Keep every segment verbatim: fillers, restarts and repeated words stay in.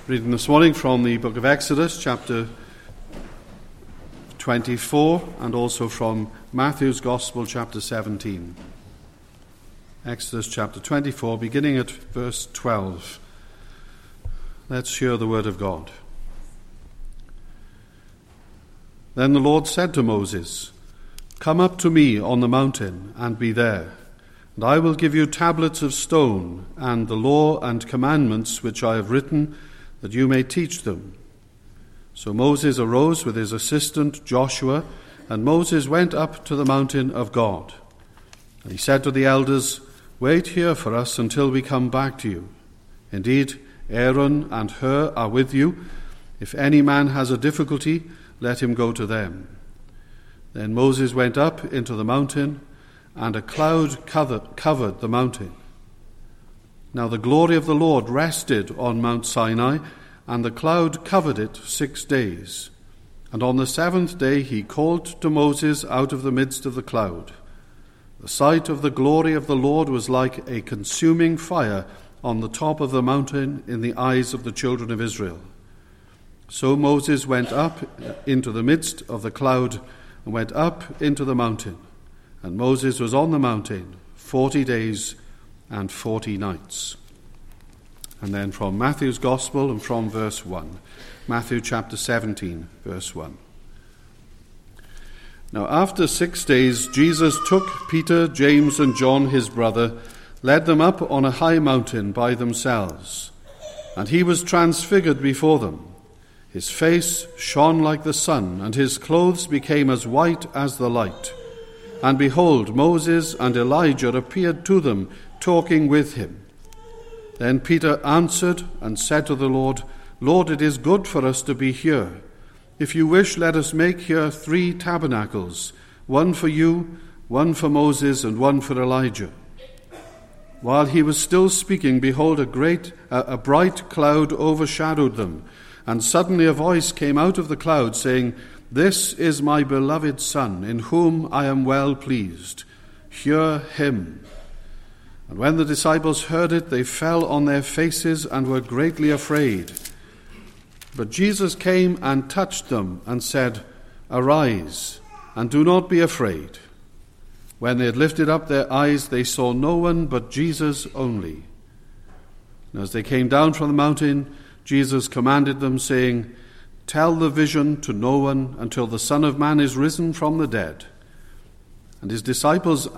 Reading this morning from the book of Exodus, chapter twenty-four, and also from Matthew's Gospel, chapter seventeen. Exodus chapter twenty-four, beginning at verse twelve. Let's hear the word of God. Then the Lord said to Moses, "Come up to me on the mountain and be there, and I will give you tablets of stone and the law and commandments which I have written, that you may teach them." So Moses arose with his assistant Joshua, and Moses went up to the mountain of God. And he said to the elders, "Wait here for us until we come back to you. Indeed, Aaron and Hur are with you. If any man has a difficulty, let him go to them." Then Moses went up into the mountain, and a cloud covered the mountain. Now the glory of the Lord rested on Mount Sinai, and the cloud covered it six days. And on the seventh day he called to Moses out of the midst of the cloud. The sight of the glory of the Lord was like a consuming fire on the top of the mountain in the eyes of the children of Israel. So Moses went up into the midst of the cloud and went up into the mountain. And Moses was on the mountain forty days and forty nights. And then from Matthew's Gospel and from verse one. Matthew chapter seventeen, verse one. Now after six days Jesus took Peter, James, and John his brother, led them up on a high mountain by themselves. And he was transfigured before them. His face shone like the sun, and his clothes became as white as the light. And behold, Moses and Elijah appeared to them, talking with him. Then Peter answered and said to the Lord, "Lord, it is good for us to be here. If you wish, let us make here three tabernacles, one for you, one for Moses, and one for Elijah." While he was still speaking, behold, a great, a, a bright cloud overshadowed them, and suddenly a voice came out of the cloud, saying, "This is my beloved Son, in whom I am well pleased. Hear him." And when the disciples heard it, they fell on their faces and were greatly afraid. But Jesus came and touched them and said, "Arise, and do not be afraid." When they had lifted up their eyes, they saw no one but Jesus only. And as they came down from the mountain, Jesus commanded them, saying, "Tell the vision to no one until the Son of Man is risen from the dead." And his disciples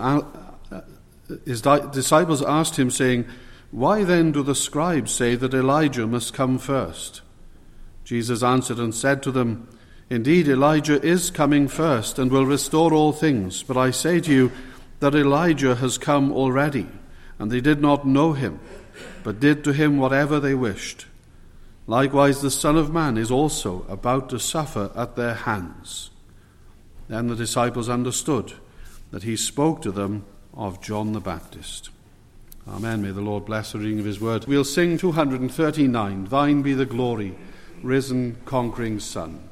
his disciples asked him, saying, "Why then do the scribes say that Elijah must come first?" Jesus answered and said to them, "Indeed, Elijah is coming first and will restore all things. But I say to you that Elijah has come already, and they did not know him, but did to him whatever they wished. Likewise, the Son of Man is also about to suffer at their hands." Then the disciples understood that he spoke to them of John the Baptist. Amen. May the Lord bless the reading of his word. We'll sing two hundred thirty-nine, "Thine be the glory, risen, conquering Son."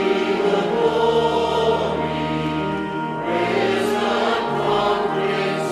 Praise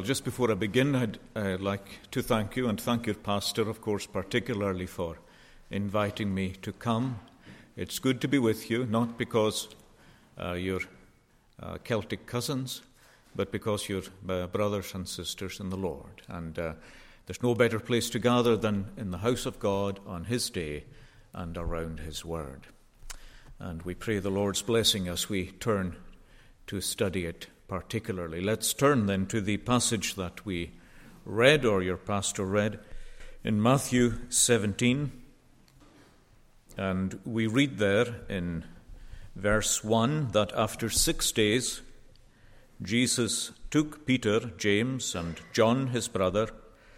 just before I begin, I'd uh, like to thank you and thank your pastor, of course, particularly for inviting me to come. It's good to be with you, not because uh, you're uh, Celtic cousins, but because you're uh, brothers and sisters in the Lord. And uh, there's no better place to gather than in the house of God on His day and around His Word. And we pray the Lord's blessing as we turn to study it particularly. Let's turn then to the passage that we read, or your pastor read, in Matthew seventeen. And we read there in verse one that after six days Jesus took Peter, James, and John his brother,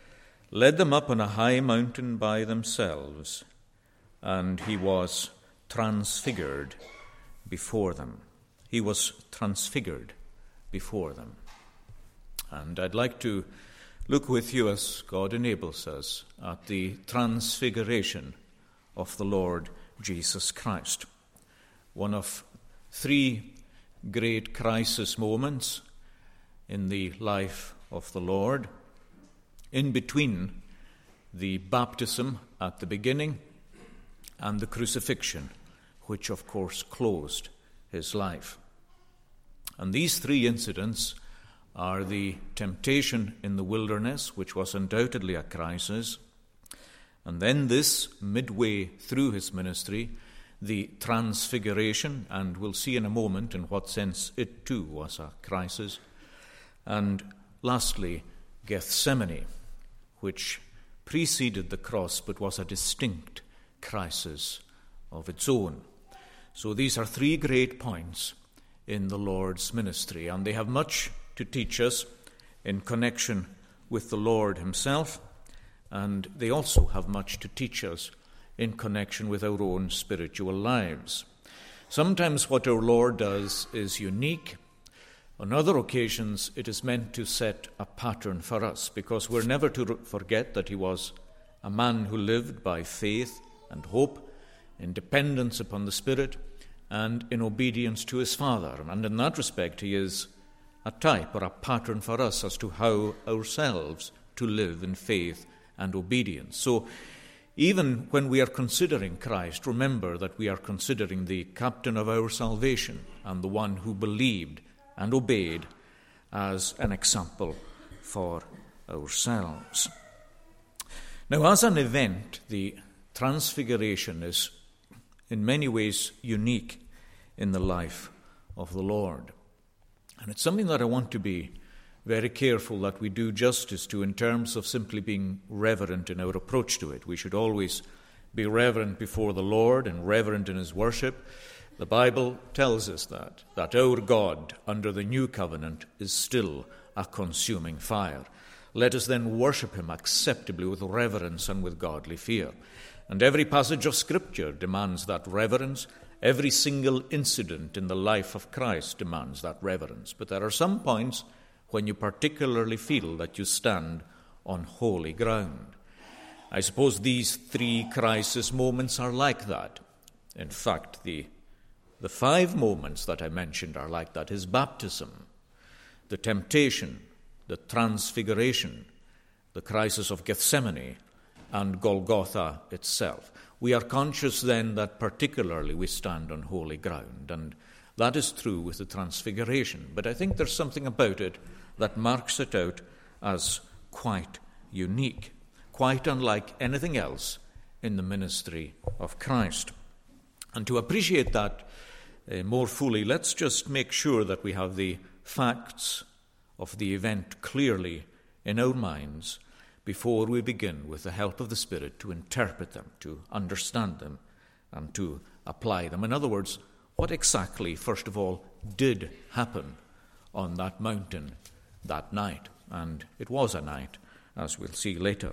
led them up on a high mountain by themselves, and he was transfigured before them. He was transfigured before them. And I'd like to look with you, as God enables us, at the transfiguration of the Lord Jesus Christ. One of three great crisis moments in the life of the Lord, in between the baptism at the beginning and the crucifixion, which of course closed his life. And these three incidents are the temptation in the wilderness, which was undoubtedly a crisis, and then this, midway through his ministry, the transfiguration, and we'll see in a moment in what sense it too was a crisis, and lastly, Gethsemane, which preceded the cross but was a distinct crisis of its own. So these are three great points in the Lord's ministry, and they have much to teach us in connection with the Lord himself, and they also have much to teach us in connection with our own spiritual lives. Sometimes what our Lord does is unique. On other occasions, it is meant to set a pattern for us, because we're never to forget that he was a man who lived by faith and hope, in dependence upon the Spirit, and in obedience to his Father. And in that respect, he is a type or a pattern for us as to how ourselves to live in faith and obedience. So even when we are considering Christ, remember that we are considering the captain of our salvation and the one who believed and obeyed as an example for ourselves. Now, as an event, the Transfiguration is in many ways unique in the life of the Lord. And it's something that I want to be very careful that we do justice to in terms of simply being reverent in our approach to it. We should always be reverent before the Lord and reverent in his worship. The Bible tells us that, that our God under the new covenant is still a consuming fire. Let us then worship him acceptably with reverence and with godly fear. And every passage of Scripture demands that reverence. Every single incident in the life of Christ demands that reverence. But there are some points when you particularly feel that you stand on holy ground. I suppose these three crisis moments are like that. In fact, the, the five moments that I mentioned are like that. His baptism, the temptation, the transfiguration, the crisis of Gethsemane, and Golgotha itself. We are conscious then that particularly we stand on holy ground, and that is true with the Transfiguration. But I think there's something about it that marks it out as quite unique, quite unlike anything else in the ministry of Christ. And to appreciate that uh, more fully, let's just make sure that we have the facts of the event clearly in our minds before we begin, with the help of the Spirit, to interpret them, to understand them, and to apply them. In other words, what exactly, first of all, did happen on that mountain that night? And it was a night, as we'll see later.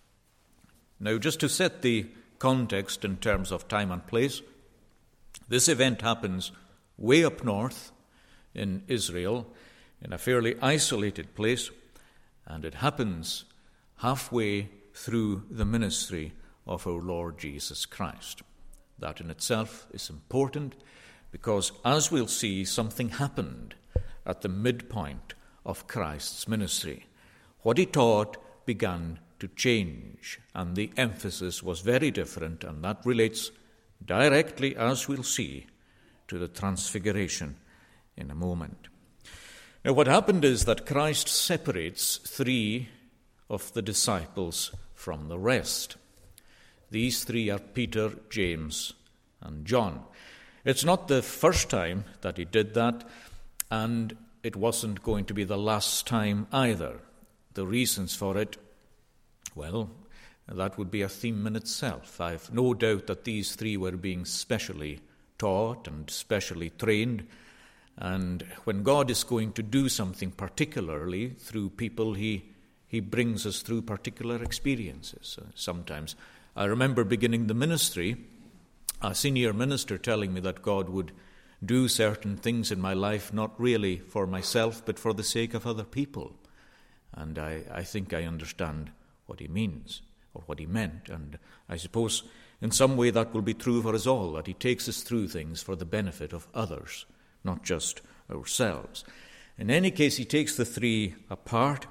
Now, just to set the context in terms of time and place, this event happens way up north in Israel, in a fairly isolated place, and it happens halfway through the ministry of our Lord Jesus Christ. That in itself is important, because as we'll see, something happened at the midpoint of Christ's ministry. what he taught began to change, and the emphasis was very different, and that relates directly, as we'll see, to the transfiguration in a moment. Now, what happened is that Christ separates three of the disciples from the rest. These three are Peter, James, and John. It's not the first time that he did that, and it wasn't going to be the last time either. The reasons for it, well, that would be a theme in itself. I've no doubt that these three were being specially taught and specially trained, and when God is going to do something particularly through people, he he brings us through particular experiences. Uh, sometimes I remember beginning the ministry, a senior minister telling me that God would do certain things in my life, not really for myself, but for the sake of other people. And I, I think I understand what he means, or what he meant. And I suppose in some way that will be true for us all, that he takes us through things for the benefit of others, not just ourselves. In any case, he takes the three apart,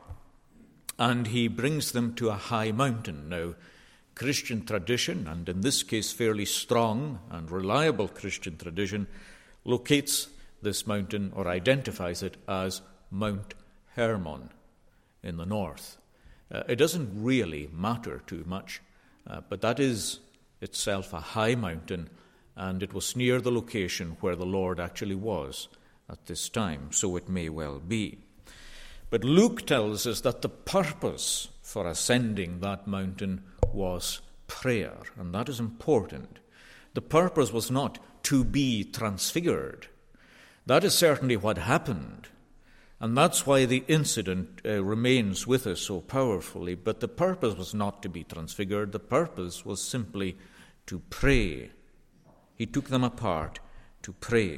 and he brings them to a high mountain. Now, Christian tradition, and in this case fairly strong and reliable Christian tradition, locates this mountain or identifies it as Mount Hermon in the north. Uh, it doesn't really matter too much, uh, but that is itself a high mountain, and it was near the location where the Lord actually was at this time, so it may well be. But Luke tells us that the purpose for ascending that mountain was prayer, and that is important. The purpose was not to be transfigured. That is certainly what happened, and that's why the incident uh, remains with us so powerfully. But the purpose was not to be transfigured. The purpose was simply to pray. He took them apart to pray,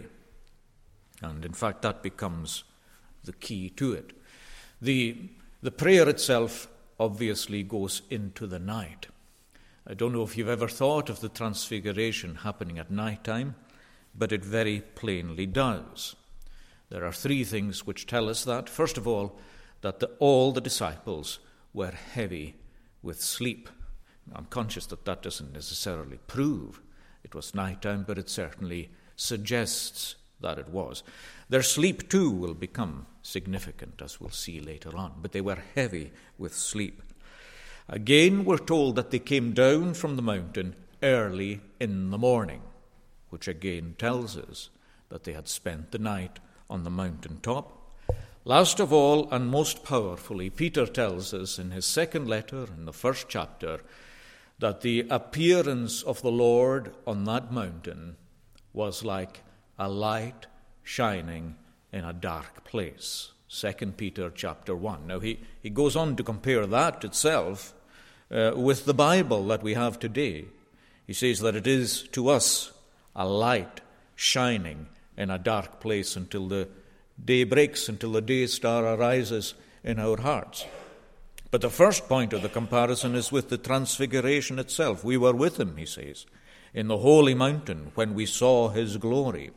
and in fact that becomes the key to it. The, the prayer itself obviously goes into the night. I don't know if you've ever thought of the transfiguration happening at night time, but it very plainly does. There are three things which tell us that. First of all, that the, all the disciples were heavy with sleep. I'm conscious that that doesn't necessarily prove it was nighttime, but it certainly suggests that it was. Their sleep too will become significant, as we'll see later on, but they were heavy with sleep. Again, we're told that they came down from the mountain early in the morning, which again tells us that they had spent the night on the mountain top. Last of all, and most powerfully, Peter tells us in his second letter, in the first chapter, that the appearance of the Lord on that mountain was like a light shining in a dark place. Second Peter chapter one. Now he, he goes on to compare that itself uh, with the Bible that we have today. He says that it is to us a light shining in a dark place until the day breaks, until the day star arises in our hearts. But the first point of the comparison is with the transfiguration itself. We were with him, he says, in the holy mountain when we saw his glory.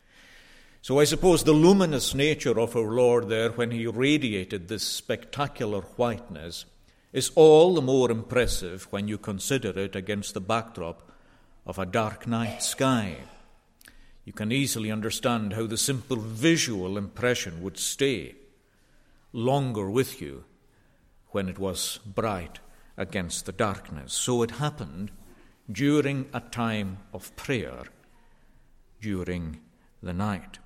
So I suppose the luminous nature of our Lord there when he radiated this spectacular whiteness is all the more impressive when you consider it against the backdrop of a dark night sky. You can easily understand how the simple visual impression would stay longer with you when it was bright against the darkness. So it happened during a time of prayer, during the night.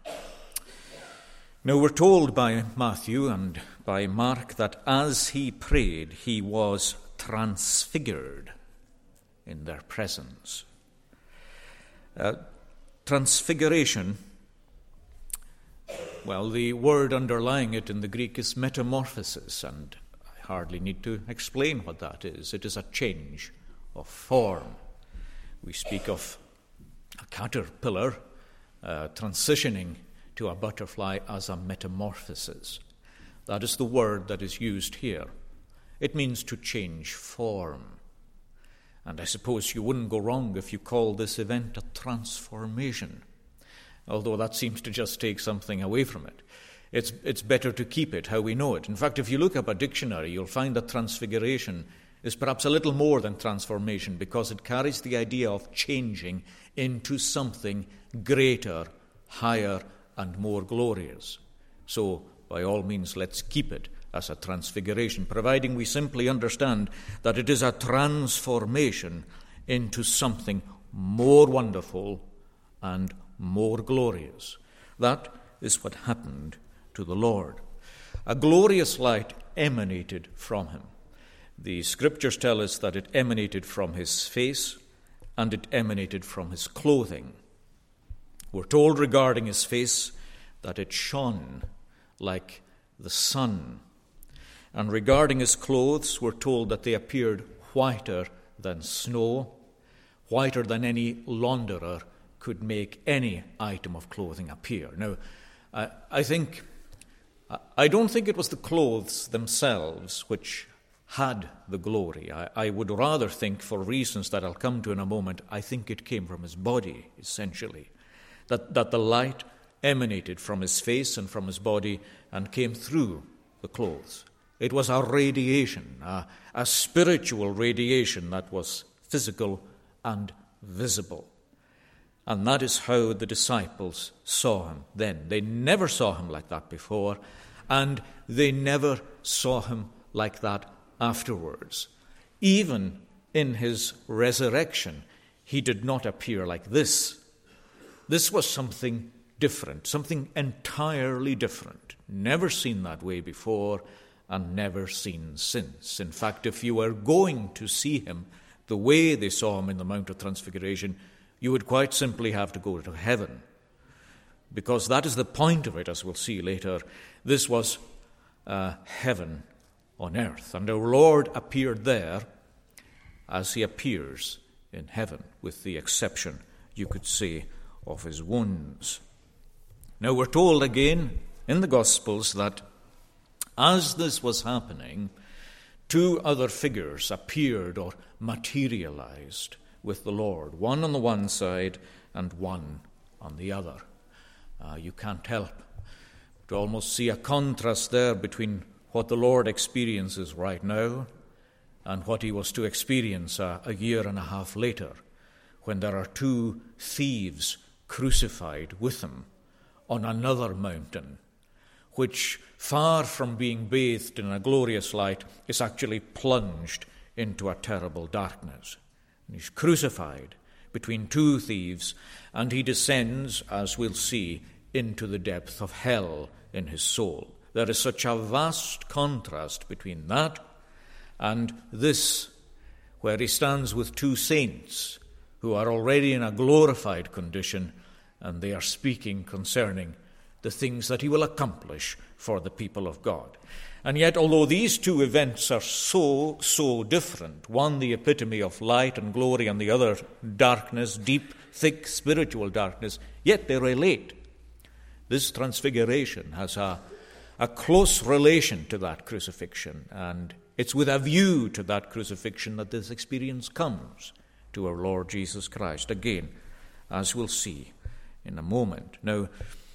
Now we're told by Matthew and by Mark that as he prayed, he was transfigured in their presence. Uh, transfiguration, well, the word underlying it in the Greek is metamorphosis, and I hardly need to explain what that is. It is a change of form. We speak of a caterpillar uh, transitioning to a butterfly as a metamorphosis. That is the word that is used here. It means to change form. And I suppose you wouldn't go wrong if you call this event a transformation, although that seems to just take something away from it. it's, it's better to keep it how we know it. In fact, if you look up a dictionary, you'll find that transfiguration is perhaps a little more than transformation, because it carries the idea of changing into something greater, higher, and more glorious. So, by all means, let's keep it as a transfiguration, providing we simply understand that it is a transformation into something more wonderful and more glorious. That is what happened to the Lord. A glorious light emanated from him. The scriptures tell us that it emanated from his face and it emanated from his clothing. We're told regarding his face that it shone like the sun. And regarding his clothes, we're told that they appeared whiter than snow, whiter than any launderer could make any item of clothing appear. Now, I, I think, I don't think it was the clothes themselves which had the glory. I, I would rather think, for reasons that I'll come to in a moment, I think it came from his body, essentially. That, that the light emanated from his face and from his body and came through the clothes. It was a radiation, a, a spiritual radiation that was physical and visible. And that is how the disciples saw him then. They never saw him like that before, and they never saw him like that afterwards. Even in his resurrection, he did not appear like this. This was something different, something entirely different, never seen that way before and never seen since. In fact, if you were going to see him the way they saw him in the Mount of Transfiguration, you would quite simply have to go to heaven, because that is the point of it, as we'll see later. This was uh, heaven on earth, and our Lord appeared there as he appears in heaven, with the exception, you could say, of his wounds. Now we're told again in the Gospels that as this was happening, two other figures appeared or materialized with the Lord, one on the one side and one on the other. Uh, you can't help to almost see a contrast there between what the Lord experiences right now and what he was to experience a, a year and a half later, when there are two thieves crucified with him on another mountain, which, far from being bathed in a glorious light, is actually plunged into a terrible darkness. And he's crucified between two thieves, and he descends, as we'll see, into the depth of hell in his soul. There is such a vast contrast between that and this, where he stands with two saints who are already in a glorified condition, and they are speaking concerning the things that he will accomplish for the people of God. And yet, although these two events are so, so different, one the epitome of light and glory and the other darkness, deep, thick spiritual darkness, yet they relate. This transfiguration has a, a close relation to that crucifixion, and it's with a view to that crucifixion that this experience comes to our Lord Jesus Christ. Again, as we'll see in a moment. Now,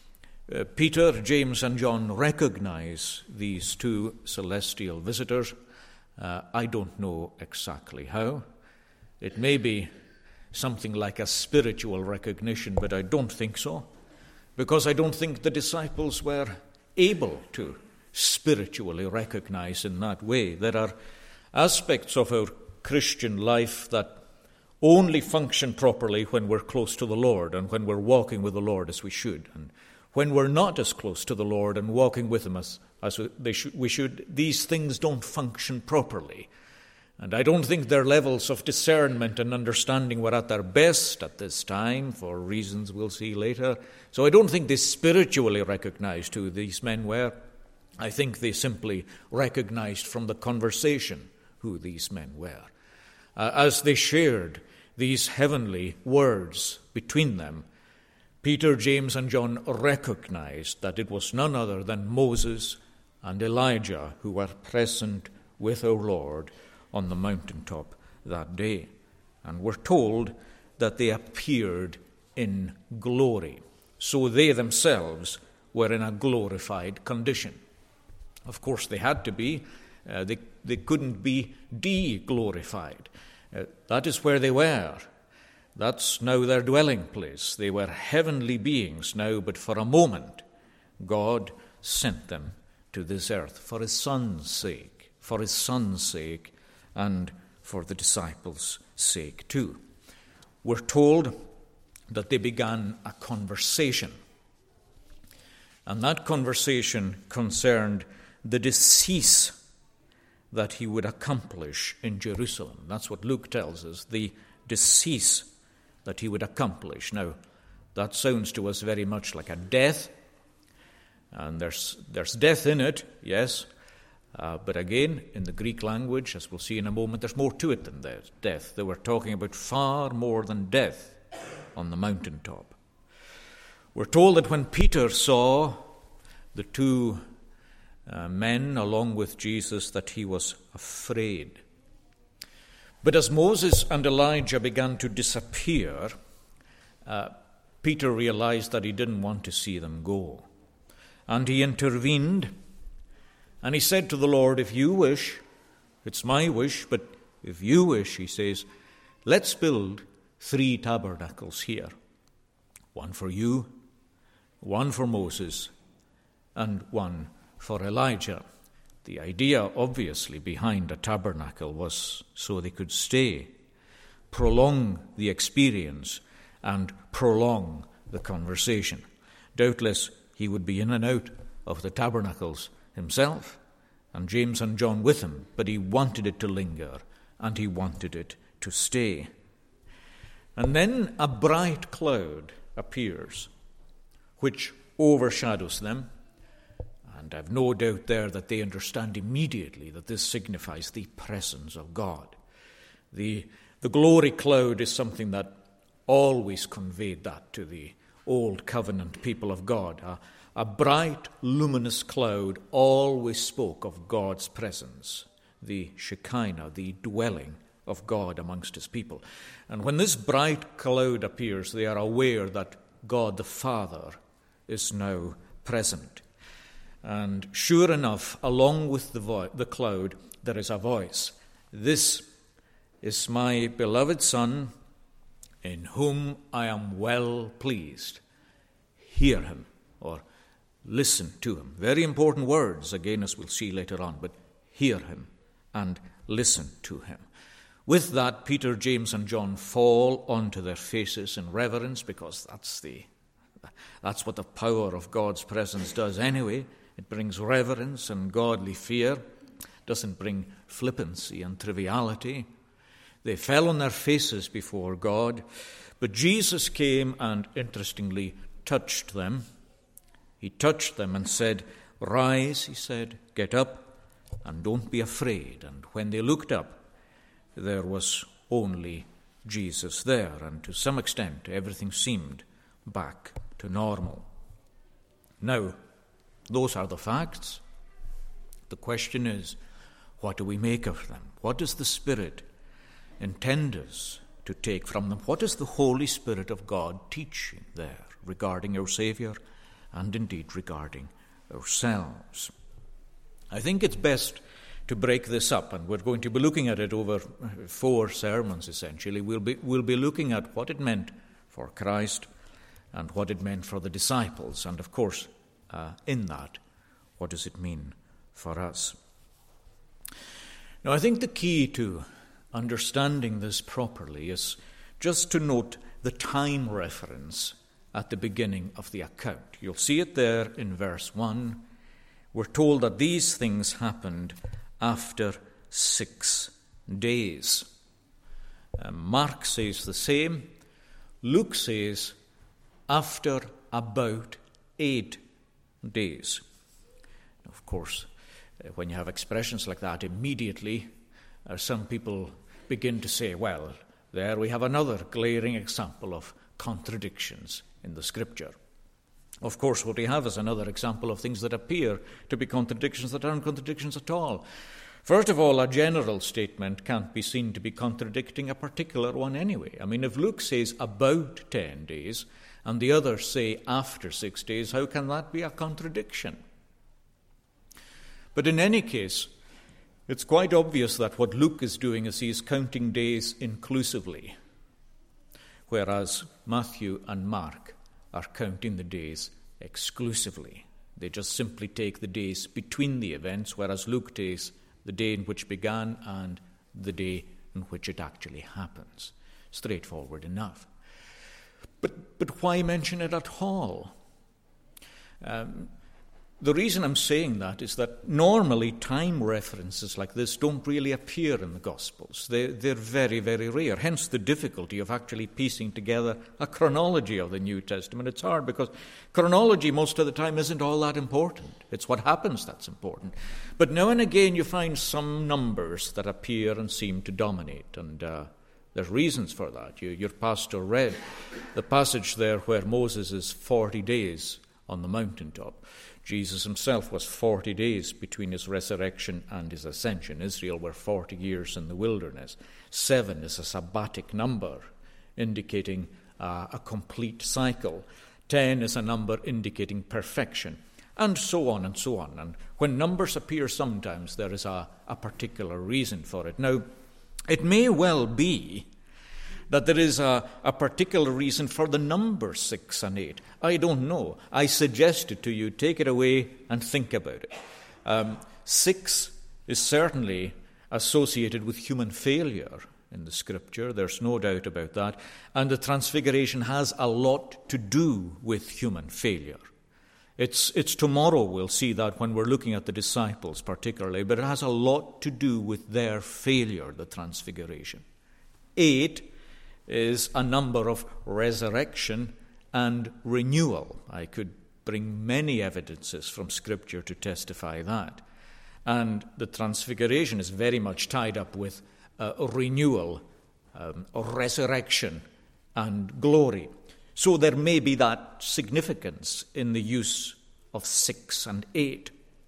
uh, Peter, James, and John recognize these two celestial visitors. Uh, I don't know exactly how. It may be something like a spiritual recognition, but I don't think so, because I don't think the disciples were able to spiritually recognize in that way. There are aspects of our Christian life that only function properly when we're close to the Lord and when we're walking with the Lord as we should. And when we're not as close to the Lord and walking with him as, as they should, we should, these things don't function properly. And I don't think their levels of discernment and understanding were at their best at this time, for reasons we'll see later. So I don't think they spiritually recognized who these men were. I think they simply recognized from the conversation who these men were. Uh, as they shared these heavenly words between them, Peter, James, and John recognized that it was none other than Moses and Elijah who were present with our Lord on the mountaintop that day. And we're told that they appeared in glory. So they themselves were in a glorified condition. Of course, they had to be. Uh, they, they couldn't be de-glorified. Uh, that is where they were. That's now their dwelling place. They were heavenly beings now, but for a moment, God sent them to this earth for his Son's sake, for his Son's sake, and for the disciples' sake too. We're told that they began a conversation. And that conversation concerned the decease that he would accomplish in Jerusalem. That's what Luke tells us, the decease that he would accomplish. Now, that sounds to us very much like a death, and there's there's death in it, yes, uh, but again, in the Greek language, as we'll see in a moment, there's more to it than that, death. They were talking about far more than death on the mountaintop. We're told that when Peter saw the two uh, men along with Jesus, that he was afraid. But as Moses and Elijah began to disappear, uh, Peter realized that he didn't want to see them go. And he intervened, and he said to the Lord, if you wish, it's my wish, but if you wish, he says, let's build three tabernacles here. One for you, one for Moses, and one for Elijah. The idea, obviously, behind a tabernacle was so they could stay, prolong the experience, and prolong the conversation. Doubtless, he would be in and out of the tabernacles himself, and James and John with him, but he wanted it to linger, and he wanted it to stay. And then a bright cloud appears, which overshadows them. And I've no doubt there that they understand immediately that this signifies the presence of God. The, the glory cloud is something that always conveyed that to the old covenant people of God. A, a bright, luminous cloud always spoke of God's presence, the Shekinah, the dwelling of God amongst his people. And when this bright cloud appears, they are aware that God the Father is now present. And sure enough, along with the, vo- the cloud, there is a voice. This is my beloved Son, in whom I am well pleased. Hear him, or listen to him. Very important words, again, as we'll see later on, but hear him and listen to him. With that, Peter, James, and John fall onto their faces in reverence, because that's the that's what the power of God's presence does anyway. It brings reverence and godly fear. It doesn't bring flippancy and triviality. They fell on their faces before God, but Jesus came and, interestingly, touched them. He touched them and said, "Rise," he said, "get up, and don't be afraid." And when they looked up, there was only Jesus there, and to some extent everything seemed back to normal. Now, those are the facts. The question is, what do we make of them? What does the Spirit intend us to take from them? What is the Holy Spirit of God teaching there regarding our Saviour and indeed regarding ourselves? I think it's best to break this up, and we're going to be looking at it over four sermons essentially. We'll be, we'll be looking at what it meant for Christ and what it meant for the disciples, and of course, uh, in that, what does it mean for us? Now, I think the key to understanding this properly is just to note the time reference at the beginning of the account. You'll see it there in verse one. We're told that these things happened after six days. Uh, Mark says the same. Luke says after about eight days. Of course, uh, when you have expressions like that, immediately uh, some people begin to say, well, there we have another glaring example of contradictions in the Scripture. Of course, what we have is another example of things that appear to be contradictions that aren't contradictions at all. First of all, a general statement can't be seen to be contradicting a particular one anyway. I mean, if Luke says about ten days, and the others say after six days, how can that be a contradiction? But in any case, it's quite obvious that what Luke is doing is he is counting days inclusively, whereas Matthew and Mark are counting the days exclusively. They just simply take the days between the events, whereas Luke takes the day in which began and the day in which it actually happens. Straightforward enough. But but why mention it at all? Um, the reason I'm saying that is that normally time references like this don't really appear in the Gospels. They, they're very, very rare, hence the difficulty of actually piecing together a chronology of the New Testament. It's hard because chronology most of the time isn't all that important. It's what happens that's important. But now and again you find some numbers that appear and seem to dominate, and uh, there's reasons for that. You, your pastor read the passage there where Moses is forty days on the mountaintop. Jesus himself was forty days between his resurrection and his ascension. Israel were forty years in the wilderness. Seven is a sabbatic number, indicating uh, a complete cycle. Ten is a number indicating perfection, and so on and so on. And when numbers appear sometimes, there is a, a particular reason for it. Now, it may well be that there is a, a particular reason for the number six and eight. I don't know. I suggest it to you. Take it away and think about it. Um, six is certainly associated with human failure in the Scripture. There's no doubt about that. And the Transfiguration has a lot to do with human failure. It's, it's tomorrow we'll see that when we're looking at the disciples particularly, but it has a lot to do with their failure, the Transfiguration. Eight is a number of resurrection and renewal. I could bring many evidences from Scripture to testify that. And the Transfiguration is very much tied up with uh, renewal, um, resurrection, and glory. So there may be that significance in the use of six and eight.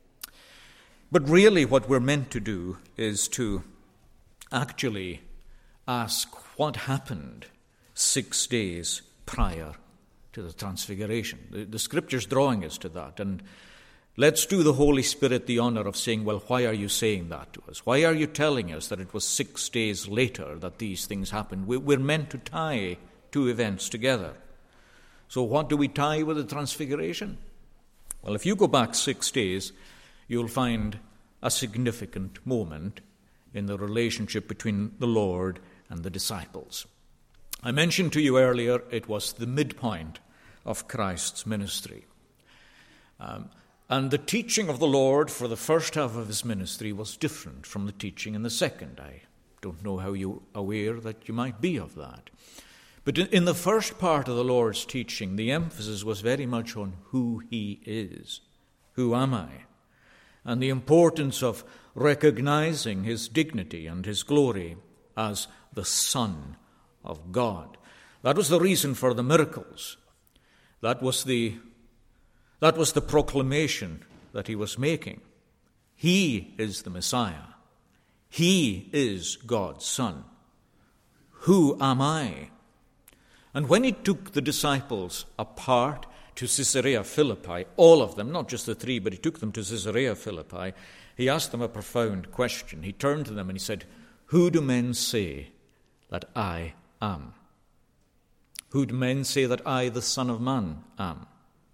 But really what we're meant to do is to actually ask what happened six days prior to the Transfiguration. The, the Scripture's drawing us to that. And let's do the Holy Spirit the honor of saying, well, why are you saying that to us? Why are you telling us that it was six days later that these things happened? We, we're meant to tie two events together. So what do we tie with the Transfiguration? Well, if you go back six days, you'll find a significant moment in the relationship between the Lord and the disciples. I mentioned to you earlier it was the midpoint of Christ's ministry. Um, and the teaching of the Lord for the first half of his ministry was different from the teaching in the second. I don't know how you're aware that you might be of that. But in, in the first part of the Lord's teaching, the emphasis was very much on who he is. Who am I? And the importance of recognizing his dignity and his glory as the Son of God. That was the reason for the miracles. That was the, that was the proclamation that he was making. He is the Messiah. He is God's Son. Who am I? And when he took the disciples apart to Caesarea Philippi, all of them, not just the three, but he took them to Caesarea Philippi, he asked them a profound question. He turned to them and he said, "Who do men say that I am? Who do men say that I, the Son of Man, am?"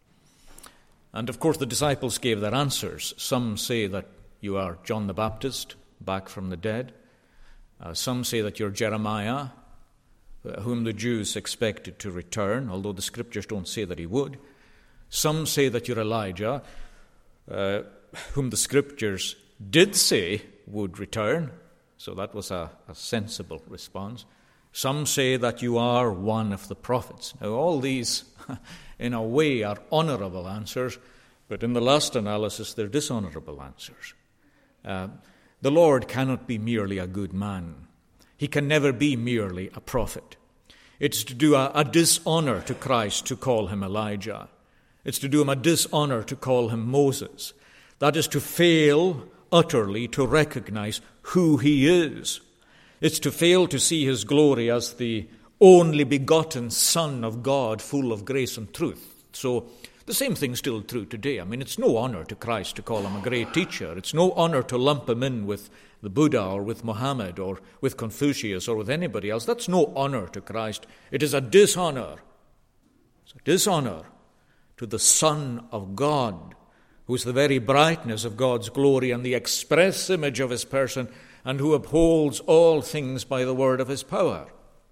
And of course the disciples gave their answers. Some say that you are John the Baptist, back from the dead. Uh, some say that you're Jeremiah, whom the Jews expected to return, although the Scriptures don't say that he would. Some say that you're Elijah, uh, whom the Scriptures did say would return. So that was a, a sensible response. Some say that you are one of the prophets. Now, all these, in a way, are honorable answers, but in the last analysis, they're dishonorable answers. Uh, the Lord cannot be merely a good man. He can never be merely a prophet. It's to do a, a dishonor to Christ to call him Elijah. It's to do him a dishonor to call him Moses. That is to fail utterly to recognize who he is. It's to fail to see his glory as the only begotten Son of God, full of grace and truth. So the same thing's still true today. I mean, it's no honor to Christ to call him a great teacher. It's no honor to lump him in with the Buddha or with Muhammad or with Confucius or with anybody else. That's no honor to Christ. It is a dishonor. It's a dishonor to the Son of God, who is the very brightness of God's glory and the express image of his person, and who upholds all things by the word of his power.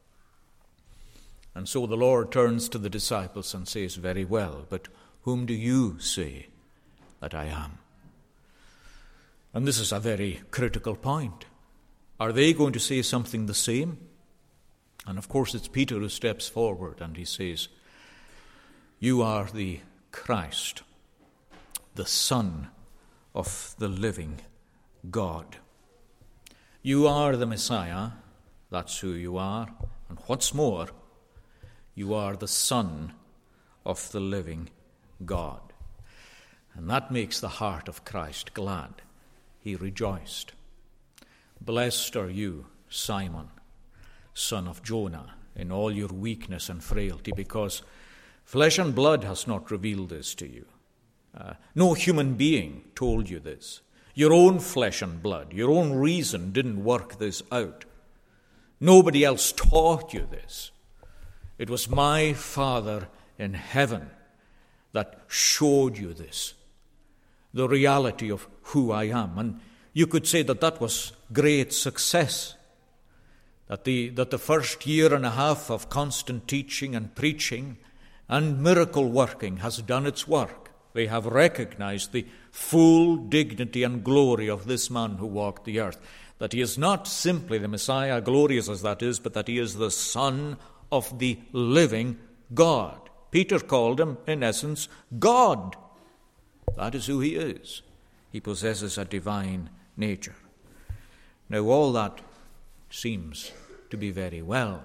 And so the Lord turns to the disciples and says, very well, but whom do you say that I am? And this is a very critical point. Are they going to say something the same? And of course it's Peter who steps forward and he says, you are the Christ, the Son of the living God. You are the Messiah, that's who you are, and what's more, you are the Son of the living God. And that makes the heart of Christ glad. He rejoiced. Blessed are you, Simon, son of Jonah, in all your weakness and frailty, because flesh and blood has not revealed this to you. Uh, no human being told you this. Your own flesh and blood, your own reason didn't work this out. Nobody else taught you this. It was my Father in heaven that showed you this, the reality of who I am. And you could say that that was great success, that the, that the first year and a half of constant teaching and preaching and miracle working has done its work. They have recognized the full dignity and glory of this man who walked the earth, that he is not simply the Messiah, glorious as that is, but that he is the Son of the living God. Peter called him, in essence, God. That is who he is. He possesses a divine nature. Now, all that seems to be very well,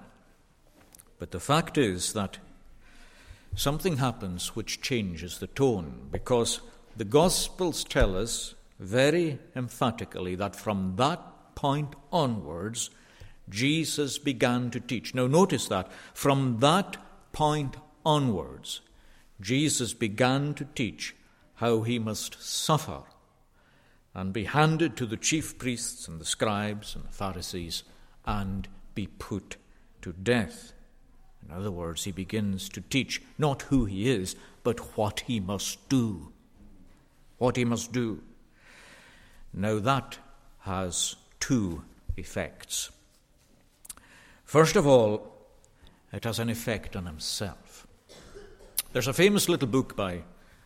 but the fact is that something happens which changes the tone, because the Gospels tell us very emphatically that from that point onwards, Jesus began to teach. Now notice that. From that point onwards, Jesus began to teach how he must suffer and be handed to the chief priests and the scribes and the Pharisees and be put to death. In other words, he begins to teach not who he is, but what he must do. What he must do. Now that has two effects. First of all, it has an effect on himself. There's a famous little book by,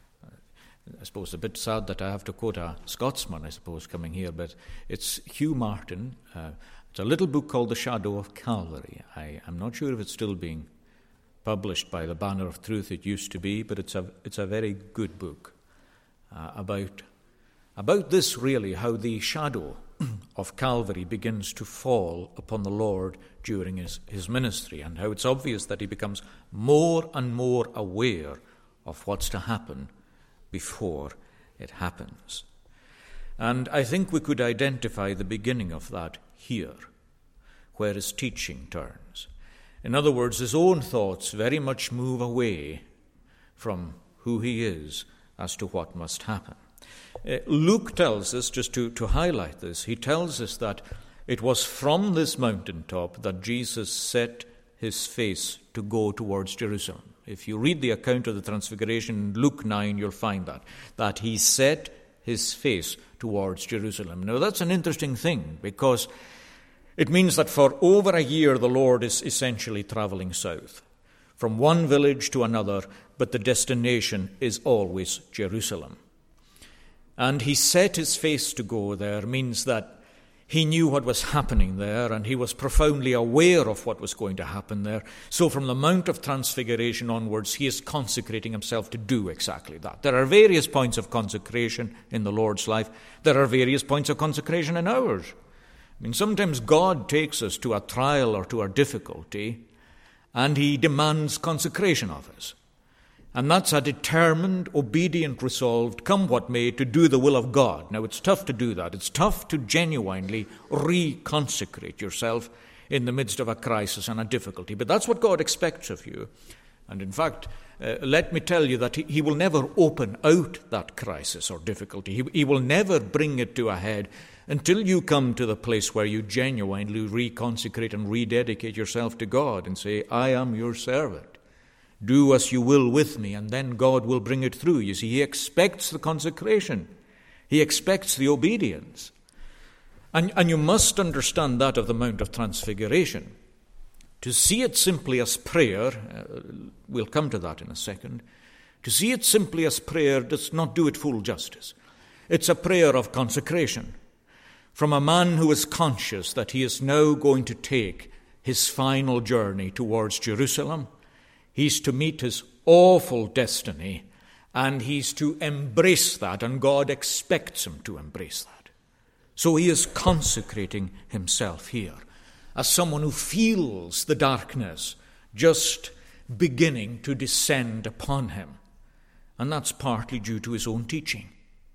I suppose a bit sad that I have to quote a Scotsman, I suppose, coming here, but it's Hugh Martin. Uh, it's a little book called The Shadow of Calvary. I, I'm not sure if it's still being published by the Banner of Truth. It used to be, but it's a it's a very good book uh, about about this, really, how the shadow of Calvary begins to fall upon the Lord during his, his ministry, and how it's obvious that he becomes more and more aware of what's to happen before it happens. And I think we could identify the beginning of that here, where his teaching turns. In other words, his own thoughts very much move away from who he is as to what must happen. Uh, Luke tells us, just to, to highlight this, he tells us that it was from this mountaintop that Jesus set his face to go towards Jerusalem. If you read the account of the Transfiguration in Luke nine, you'll find that, that he set his face towards Jerusalem. Now, that's an interesting thing, because it means that for over a year the Lord is essentially traveling south, from one village to another, but the destination is always Jerusalem. And he set his face to go there means that he knew what was happening there, and he was profoundly aware of what was going to happen there. So from the Mount of Transfiguration onwards, he is consecrating himself to do exactly that. There are various points of consecration in the Lord's life. There are various points of consecration in ours. I mean, sometimes God takes us to a trial or to a difficulty, and he demands consecration of us. And that's a determined, obedient resolve, come what may, to do the will of God. Now, it's tough to do that. It's tough to genuinely reconsecrate yourself in the midst of a crisis and a difficulty. But that's what God expects of you. And in fact, uh, let me tell you that he, he will never open out that crisis or difficulty. He, he will never bring it to a head until you come to the place where you genuinely reconsecrate and rededicate yourself to God and say, I am your servant. Do as you will with me, and then God will bring it through. You see, he expects the consecration. He expects the obedience. And, and you must understand that of the Mount of Transfiguration. To see it simply as prayer, uh, we'll come to that in a second, to see it simply as prayer does not do it full justice. It's a prayer of consecration from a man who is conscious that he is now going to take his final journey towards Jerusalem. He's to meet his awful destiny, and he's to embrace that, and God expects him to embrace that. So he is consecrating himself here as someone who feels the darkness just beginning to descend upon him. And that's partly due to his own teaching.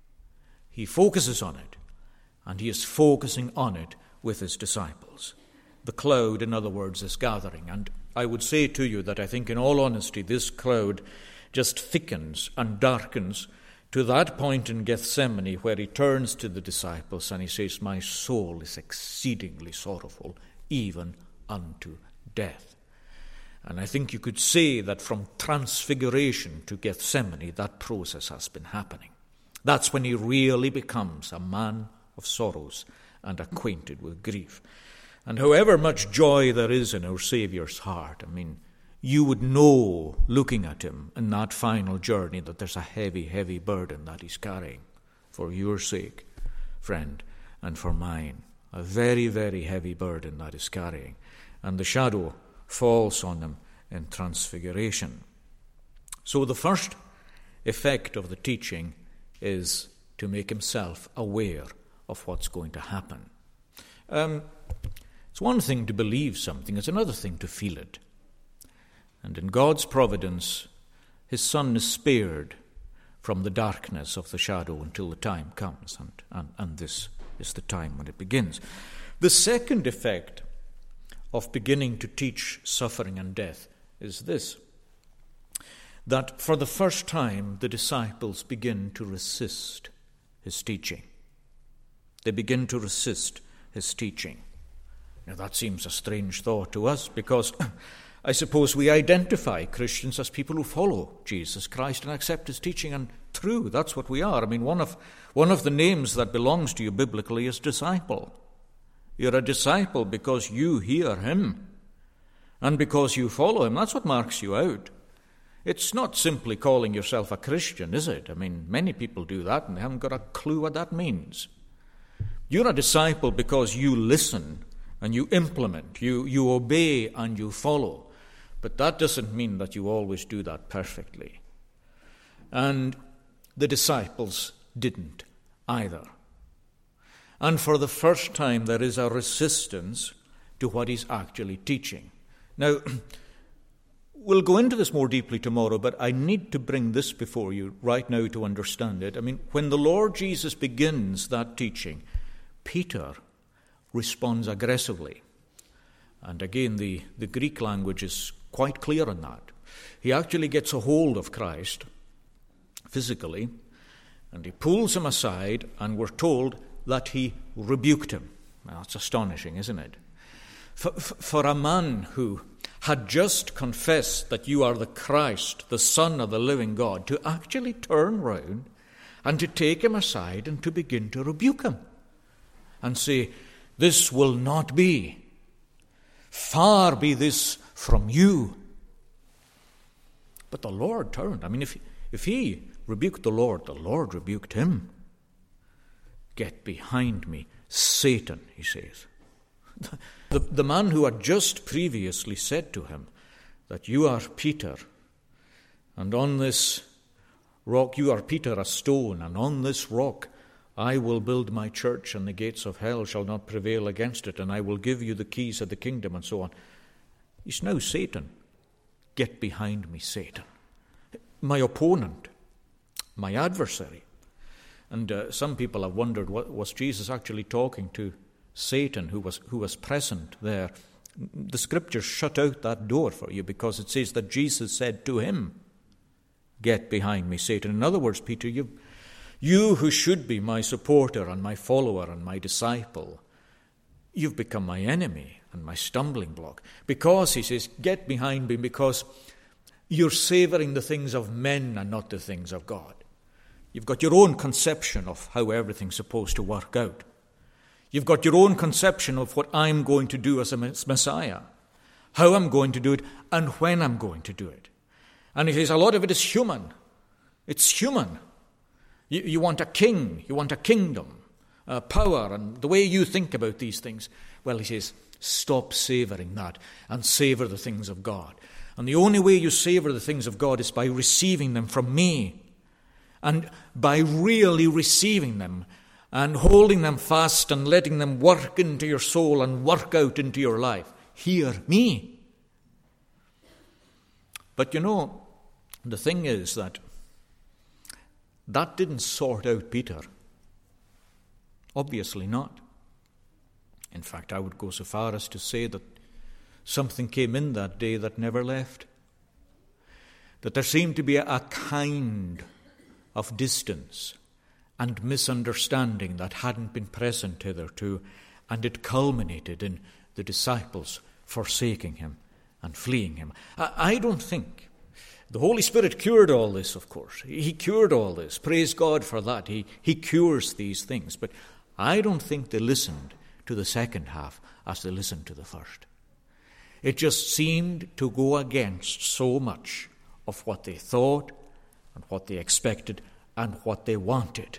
He focuses on it, and he is focusing on it with his disciples. The cloud, in other words, is gathering. And I would say to you that I think, in all honesty, this cloud just thickens and darkens to that point in Gethsemane where he turns to the disciples and he says, my soul is exceedingly sorrowful, even unto death. And I think you could say that from Transfiguration to Gethsemane, that process has been happening. That's when he really becomes a man of sorrows and acquainted with grief. And however much joy there is in our Saviour's heart, I mean, you would know, looking at him in that final journey, that there's a heavy, heavy burden that he's carrying for your sake, friend, and for mine. A very, very heavy burden that he's carrying. And the shadow falls on him in Transfiguration. So the first effect of the teaching is to make himself aware of what's going to happen. Um, it's one thing to believe something, it's another thing to feel it. And in God's providence, his Son is spared from the darkness of the shadow until the time comes, and, and, and this is the time when it begins. The second effect of beginning to teach suffering and death is this, that for the first time the disciples begin to resist his teaching. They begin to resist his teaching. Now that seems a strange thought to us, because I suppose we identify Christians as people who follow Jesus Christ and accept his teaching, and true, that's what we are. I mean, one of one of the names that belongs to you biblically is disciple. You're a disciple because you hear him and because you follow him. That's what marks you out. It's not simply calling yourself a Christian, is it? I mean, many people do that and they haven't got a clue what that means. You're a disciple because you listen and you implement, you, you obey and you follow. But that doesn't mean that you always do that perfectly. And the disciples didn't either. And for the first time there is a resistance to what he's actually teaching. Now, we'll go into this more deeply tomorrow, but I need to bring this before you right now to understand it. I mean, when the Lord Jesus begins that teaching, Peter responds aggressively. And again, the, the Greek language is quite clear on that. He actually gets a hold of Christ physically, and he pulls him aside, and we're told that he rebuked him. Now, that's astonishing, isn't it? For, for a man who had just confessed that you are the Christ, the Son of the living God, to actually turn round and to take him aside and to begin to rebuke him and say, this will not be. Far be this from you. But the Lord turned. I mean, if, if he rebuked the Lord, the Lord rebuked him. Get behind me, Satan, he says. The, the man who had just previously said to him that you are Peter, and on this rock, you are Peter, a stone, and on this rock I will build my church, and the gates of hell shall not prevail against it, and I will give you the keys of the kingdom, and so on. He's now Satan. Get behind me, Satan. My opponent, my adversary. And uh, some people have wondered, what, was Jesus actually talking to Satan, who was who was present there the scriptures shut out that door for you, because it says that Jesus said to him, "Get behind me, Satan." In other words, Peter, you, you who should be my supporter and my follower and my disciple, you've become my enemy and my stumbling block. Because, he says, get behind me, because you're savoring the things of men and not the things of God. You've got your own conception of how everything's supposed to work out. You've got your own conception of what I'm going to do as a Messiah, how I'm going to do it, and when I'm going to do it. And he says a lot of it is human. It's human. You, you want a king, you want a kingdom, uh, power, and the way you think about these things. Well, he says, stop savoring that and savor the things of God. And the only way you savor the things of God is by receiving them from me, and by really receiving them and holding them fast and letting them work into your soul and work out into your life. Hear me. But you know, the thing is that that didn't sort out Peter. Obviously not. In fact, I would go so far as to say that something came in that day that never left. That there seemed to be a kind of distance and misunderstanding that hadn't been present hitherto, and it culminated in the disciples forsaking him and fleeing him. I, I don't think the Holy Spirit cured all this, of course. He cured all this. Praise God for that. He, he cures these things. But I don't think they listened to the second half as they listened to the first. It just seemed to go against so much of what they thought and what they expected and what they wanted.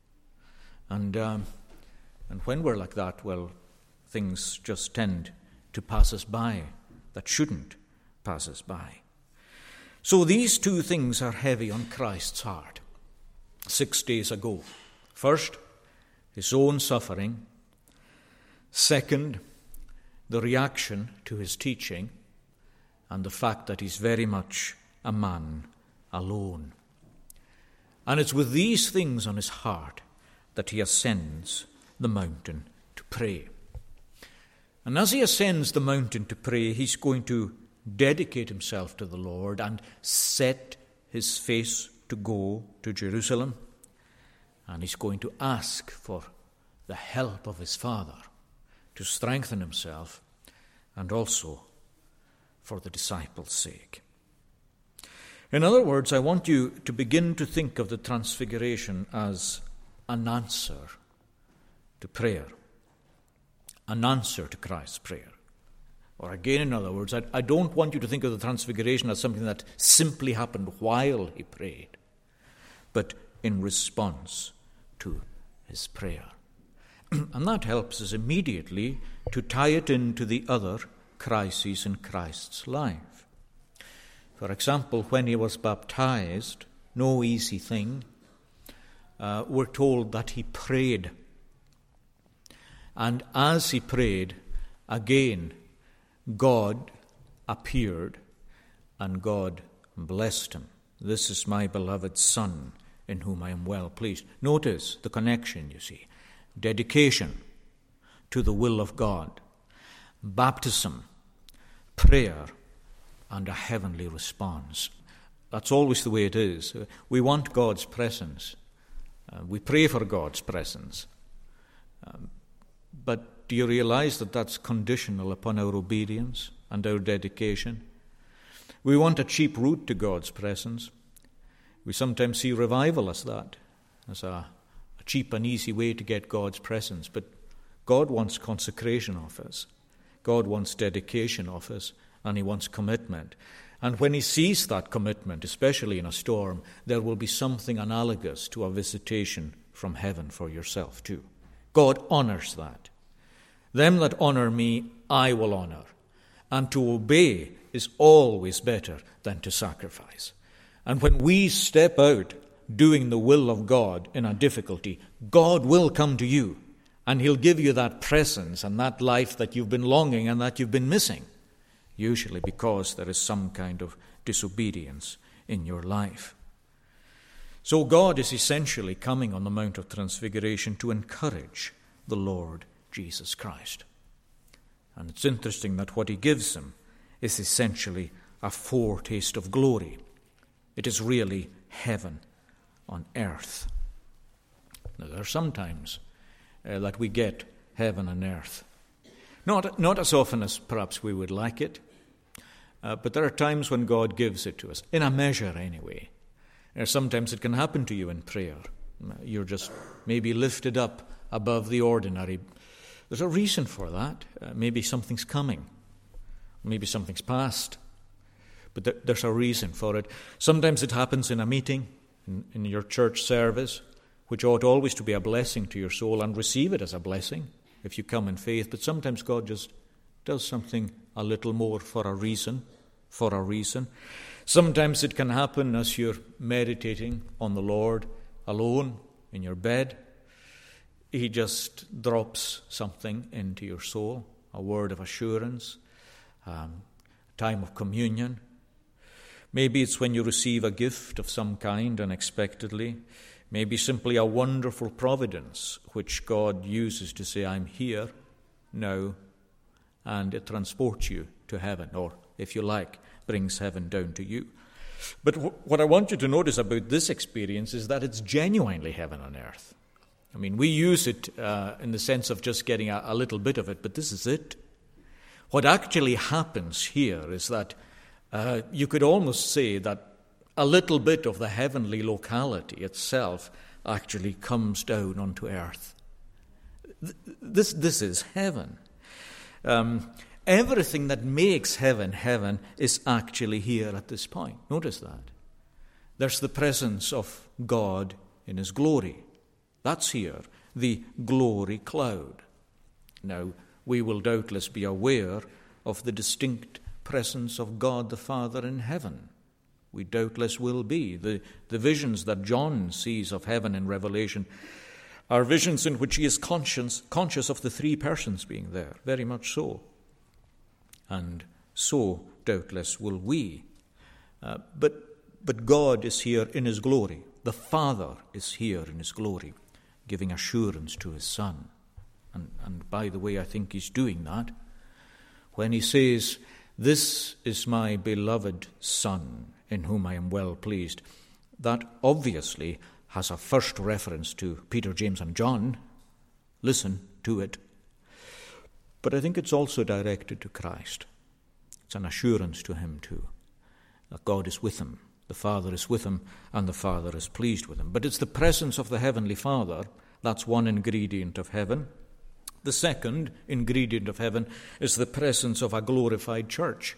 And um, and when we're like that, well, things just tend to pass us by that shouldn't pass us by. So these two things are heavy on Christ's heart six days ago. First, his own suffering. Second, the reaction to his teaching, and the fact that he's very much a man alone. And it's with these things on his heart that he ascends the mountain to pray. And as he ascends the mountain to pray, he's going to dedicate himself to the Lord and set his face to go to Jerusalem. And he's going to ask for the help of his Father to strengthen himself, and also for the disciples' sake. In other words, I want you to begin to think of the Transfiguration as an answer to prayer, an answer to Christ's prayer. Or again, in other words, I, I don't want you to think of the Transfiguration as something that simply happened while he prayed, but in response to his prayer. And that helps us immediately to tie it into the other crises in Christ's life. For example, when he was baptized, no easy thing, uh, we're told that he prayed. And as he prayed, again, God appeared and God blessed him. "This is my beloved Son, in whom I am well pleased." Notice the connection, you see. Dedication to the will of God, baptism, prayer, and a heavenly response. That's always the way it is. We want God's presence. Uh, we pray for God's presence. Um, but do you realize that that's conditional upon our obedience and our dedication? We want a cheap route to God's presence. We sometimes see revival as that, as a A cheap and easy way to get God's presence. But God wants consecration of us. God wants dedication of us, and he wants commitment. And when he sees that commitment, especially in a storm, there will be something analogous to a visitation from heaven for yourself too. God honors that. "Them that honor me, I will honor." And to obey is always better than to sacrifice. And when we step out doing the will of God in a difficulty, God will come to you, and he'll give you that presence and that life that you've been longing and that you've been missing, usually because there is some kind of disobedience in your life. So God is essentially coming on the Mount of Transfiguration to encourage the Lord Jesus Christ. And it's interesting that what he gives them is essentially a foretaste of glory. It is really heaven on earth. Now, there are some times uh, that we get heaven on earth. Not, not as often as perhaps we would like it, uh, but there are times when God gives it to us, in a measure anyway. Uh, sometimes it can happen to you in prayer. You're just maybe lifted up above the ordinary. There's a reason for that. Uh, maybe something's coming. Maybe something's past. But there, there's a reason for it. Sometimes it happens in a meeting, in, in your church service, which ought always to be a blessing to your soul, and receive it as a blessing if you come in faith. But sometimes God just does something a little more for a reason, for a reason. Sometimes it can happen as you're meditating on the Lord alone in your bed. He just drops something into your soul, a word of assurance, um, time of communion. Maybe it's when you receive a gift of some kind unexpectedly. Maybe simply a wonderful providence which God uses to say, I'm here now, and it transports you to heaven, or, if you like, brings heaven down to you. But w- what I want you to notice about this experience is that it's genuinely heaven on earth. I mean, we use it uh, in the sense of just getting a, a little bit of it, but this is it. What actually happens here is that uh, you could almost say that a little bit of the heavenly locality itself actually comes down onto earth. This, this is heaven. Um, everything that makes heaven heaven is actually here at this point. Notice that. There's the presence of God in his glory. That's here, the glory cloud. Now, we will doubtless be aware of the distinct presence of God the Father in heaven. We doubtless will be. The, the visions that John sees of heaven in Revelation are visions in which he is conscious, conscious of the three persons being there, very much so. And so, doubtless, will we. Uh, but, but God is here in his glory. The Father is here in his glory, giving assurance to his Son. And, and by the way, I think he's doing that when he says, "This is my beloved Son, in whom I am well pleased." That obviously has a first reference to Peter, James, and John. Listen to it. But I think it's also directed to Christ. It's an assurance to him too, that God is with him, the Father is with him, and the Father is pleased with him. But it's the presence of the Heavenly Father. That's one ingredient of heaven. The second ingredient of heaven is the presence of a glorified church.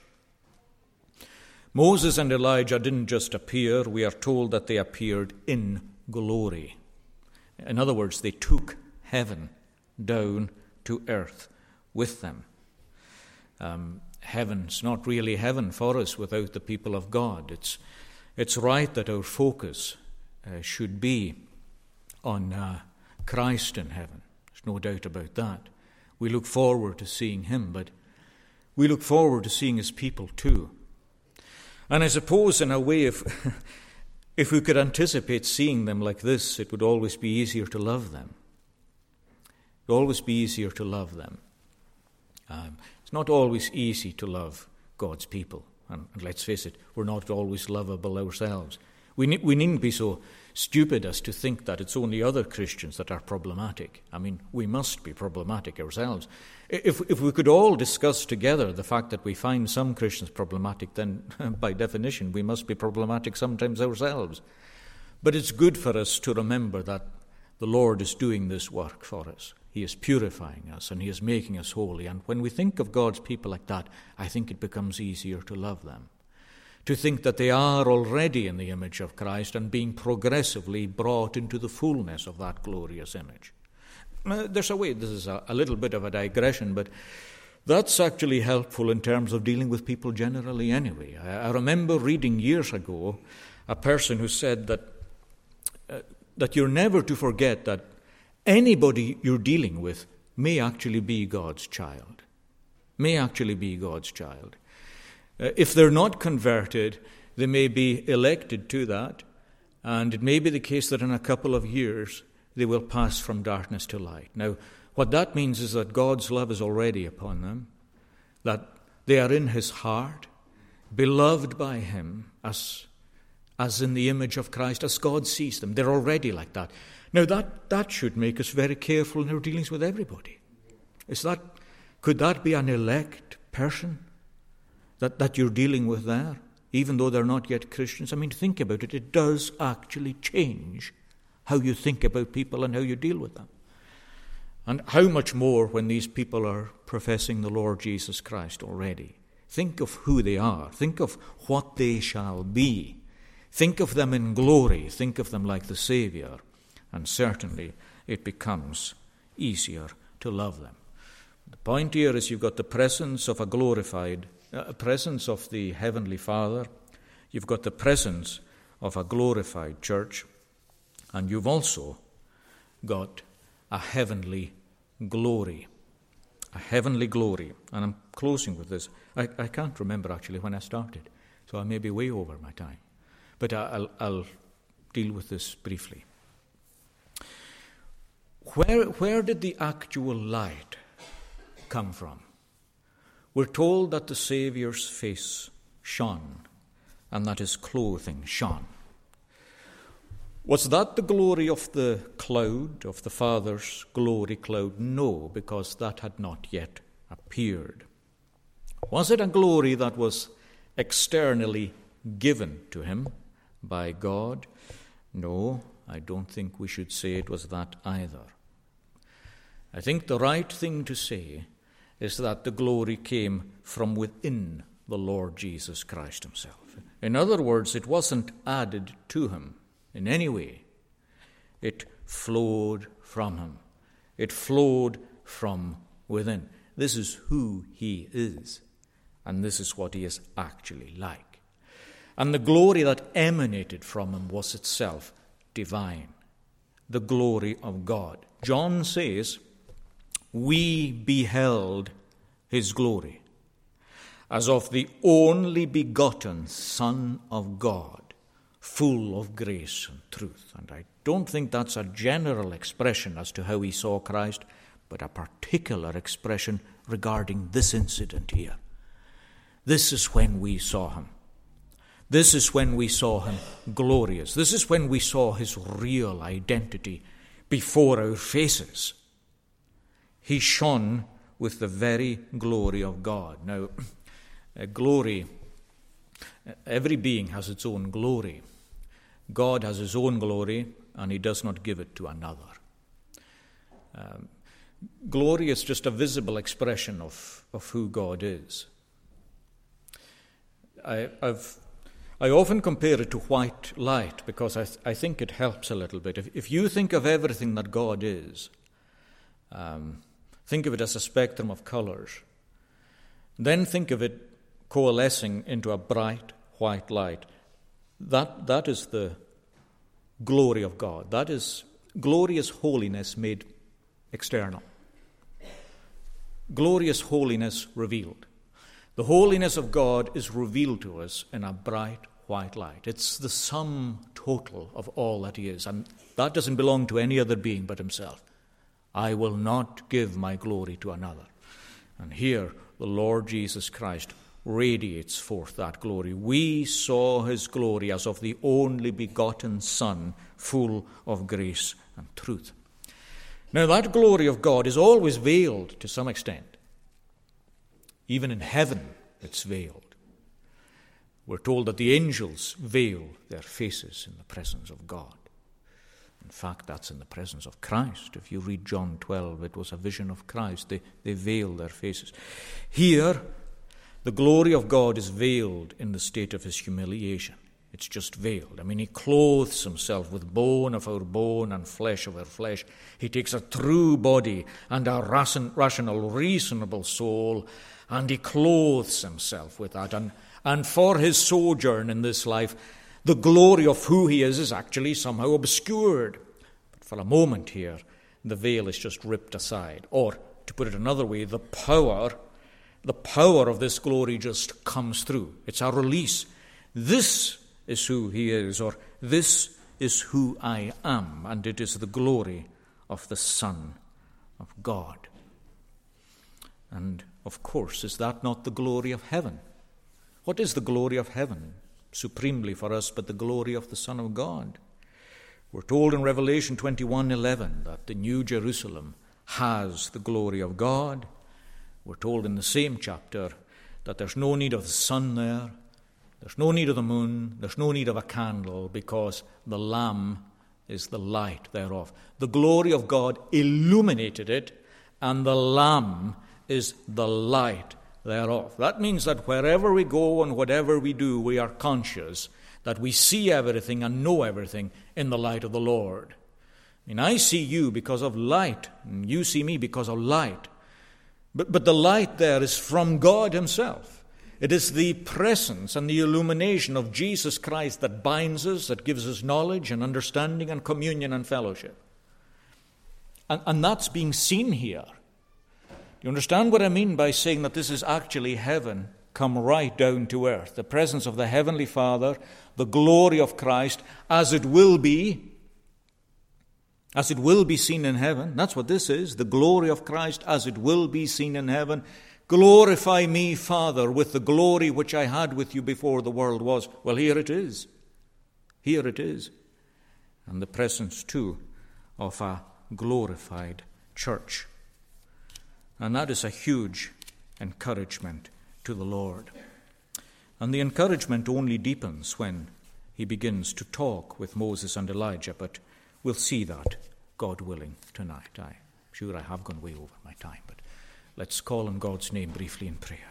Moses and Elijah didn't just appear. We are told that they appeared in glory. In other words, they took heaven down to earth with them. Um, heaven's not really heaven for us without the people of God. It's, it's right that our focus uh, should be on uh, Christ in heaven. There's no doubt about that. We look forward to seeing him, but we look forward to seeing his people too. And I suppose, in a way, if, if we could anticipate seeing them like this, it would always be easier to love them. It would always be easier to love them. Um, it's not always easy to love God's people. And, and let's face it, we're not always lovable ourselves. We, ne- we needn't be so stupid as to think that it's only other Christians that are problematic. I mean, we must be problematic ourselves. If, if we could all discuss together the fact that we find some Christians problematic, then by definition we must be problematic sometimes ourselves. But it's good for us to remember that the Lord is doing this work for us. He is purifying us and he is making us holy. And when we think of God's people like that, I think it becomes easier to love them. To think that they are already in the image of Christ and being progressively brought into the fullness of that glorious image. Uh, there's a way, this is a, a little bit of a digression, but that's actually helpful in terms of dealing with people generally anyway. I, I remember reading years ago a person who said that uh, that you're never to forget that anybody you're dealing with may actually be God's child. May actually be God's child. Uh, if they're not converted, they may be elected to that, and it may be the case that in a couple of years they will pass from darkness to light. Now, what that means is that God's love is already upon them, that they are in his heart, beloved by him as, as in the image of Christ, as God sees them. They're already like that. Now that, that should make us very careful in our dealings with everybody. Is that, could that be an elect person that, that you're dealing with there, even though they're not yet Christians? I mean, think about it. It does actually change how you think about people and how you deal with them. And how much more when these people are professing the Lord Jesus Christ already. Think of who they are. Think of what they shall be. Think of them in glory. Think of them like the Saviour. And certainly it becomes easier to love them. The point here is you've got the presence of a glorified, a presence of the Heavenly Father. You've got the presence of a glorified church. And you've also got a heavenly glory. A heavenly glory. And I'm closing with this. I, I can't remember actually when I started, so I may be way over my time. But I'll, I'll deal with this briefly. Where, where did the actual light come from? We're told that the Saviour's face shone and that his clothing shone. Was that the glory of the cloud, of the Father's glory cloud? No, because that had not yet appeared. Was it a glory that was externally given to him by God? No, I don't think we should say it was that either. I think the right thing to say is that the glory came from within the Lord Jesus Christ himself. In other words, it wasn't added to him in any way. It flowed from him. It flowed from within. This is who he is, and this is what he is actually like. And the glory that emanated from him was itself divine, the glory of God. John says, we beheld his glory as of the only begotten Son of God, full of grace and truth. And I don't think that's a general expression as to how he saw Christ, but a particular expression regarding this incident here. This is when we saw him. This is when we saw him glorious. This is when we saw his real identity before our faces. He shone with the very glory of God. Now, glory, every being has its own glory. God has his own glory, and he does not give it to another. Um, glory is just a visible expression of, of who God is. I, I've, I often compare it to white light because I, th- I think it helps a little bit. If, if you think of everything that God is, um, think of it as a spectrum of colors. Then think of it coalescing into a bright white light. That that is the glory of God. That is glorious holiness made external. Glorious holiness revealed. The holiness of God is revealed to us in a bright white light. It's the sum total of all that he is. And that doesn't belong to any other being but himself. I will not give my glory to another. And here the Lord Jesus Christ radiates forth that glory. We saw his glory as of the only begotten Son, full of grace and truth. Now that glory of God is always veiled to some extent. Even in heaven it's veiled. We're told that the angels veil their faces in the presence of God. In fact, that's in the presence of Christ. If you read John twelve, it was a vision of Christ. They, they veil their faces. Here, the glory of God is veiled in the state of his humiliation. It's just veiled. I mean, he clothes himself with bone of our bone and flesh of our flesh. He takes a true body and a rational, reasonable soul, and he clothes himself with that. And, and for his sojourn in this life, the glory of who he is is actually somehow obscured. But for a moment here, the veil is just ripped aside. Or, to put it another way, the power The power of this glory just comes through. It's a release. This is who he is, or this is who I am, and it is the glory of the Son of God. And of course, is that not the glory of heaven? What is the glory of heaven, supremely for us, but the glory of the Son of God? We're told in Revelation twenty-one eleven that the New Jerusalem has the glory of God. We're told in the same chapter that there's no need of the sun there, there's no need of the moon, there's no need of a candle, because the Lamb is the light thereof. The glory of God illuminated it, and the Lamb is the light thereof. That means that wherever we go and whatever we do, we are conscious that we see everything and know everything in the light of the Lord. I mean, I see you because of light, and you see me because of light. But, but the light there is from God himself. It is the presence and the illumination of Jesus Christ that binds us, that gives us knowledge and understanding and communion and fellowship. And, and that's being seen here. You understand what I mean by saying that this is actually heaven come right down to earth? The presence of the Heavenly Father, the glory of Christ, as it will be, as it will be seen in heaven. That's what this is, the glory of Christ as it will be seen in heaven. Glorify me, Father, with the glory which I had with you before the world was. Well, here it is. Here it is. And the presence, too, of a glorified church. And that is a huge encouragement to the Lord. And the encouragement only deepens when he begins to talk with Moses and Elijah, but we'll see that, God willing, tonight. I'm sure I have gone way over my time, but let's call on God's name briefly in prayer.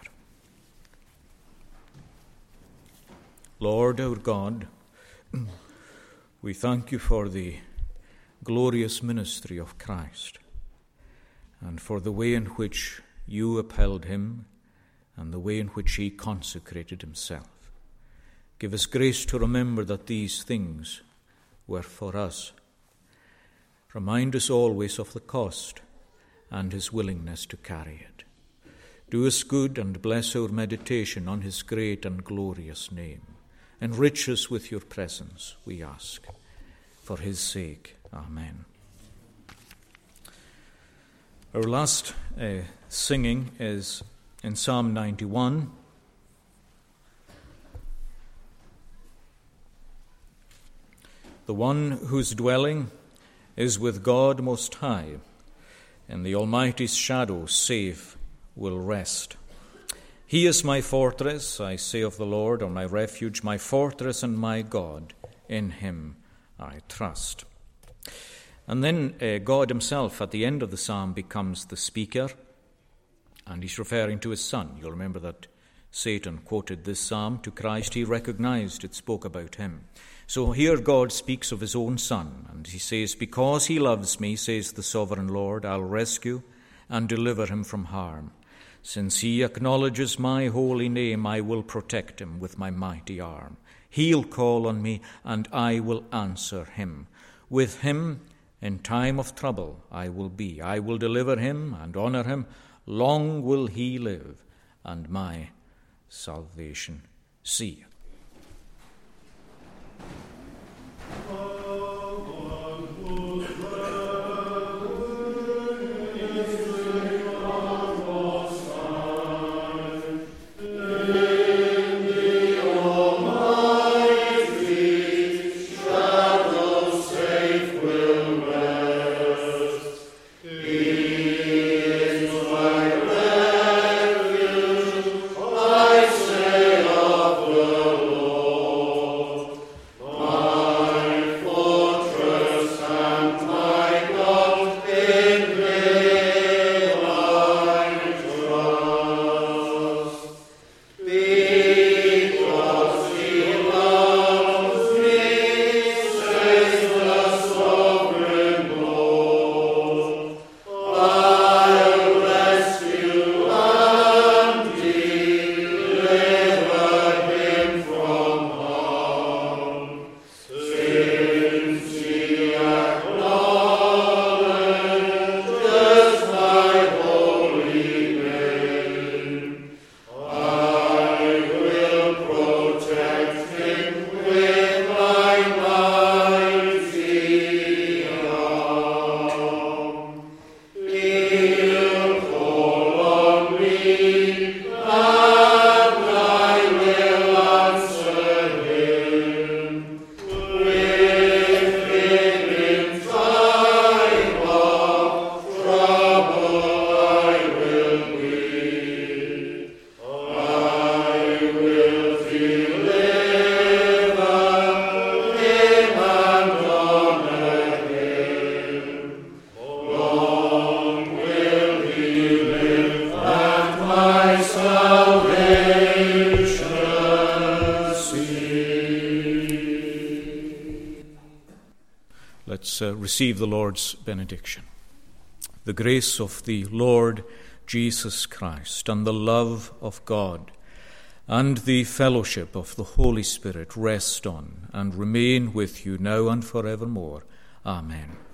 Lord our God, we thank you for the glorious ministry of Christ and for the way in which you upheld him and the way in which he consecrated himself. Give us grace to remember that these things were for us. Remind us always of the cost and his willingness to carry it. Do us good and bless our meditation on his great and glorious name. Enrich us with your presence, we ask. For his sake, amen. Our last uh, singing is in Psalm ninety-one. The one whose dwelling is with God Most High, in the Almighty's shadow safe will rest. He is my fortress, I say of the Lord, or my refuge, my fortress and my God. In him I trust. And then uh, God himself at the end of the psalm becomes the speaker, and he's referring to his son. You'll remember that Satan quoted this psalm to Christ. He recognized it spoke about him. So here God speaks of his own son, and he says, because he loves me, says the sovereign Lord, I'll rescue and deliver him from harm. Since he acknowledges my holy name, I will protect him with my mighty arm. He'll call on me, and I will answer him. With him in time of trouble I will be. I will deliver him and honor him. Long will he live, and my salvation see. I say of the let's uh, receive the Lord's benediction. The grace of the Lord Jesus Christ and the love of God and the fellowship of the Holy Spirit rest on and remain with you now and forevermore. Amen.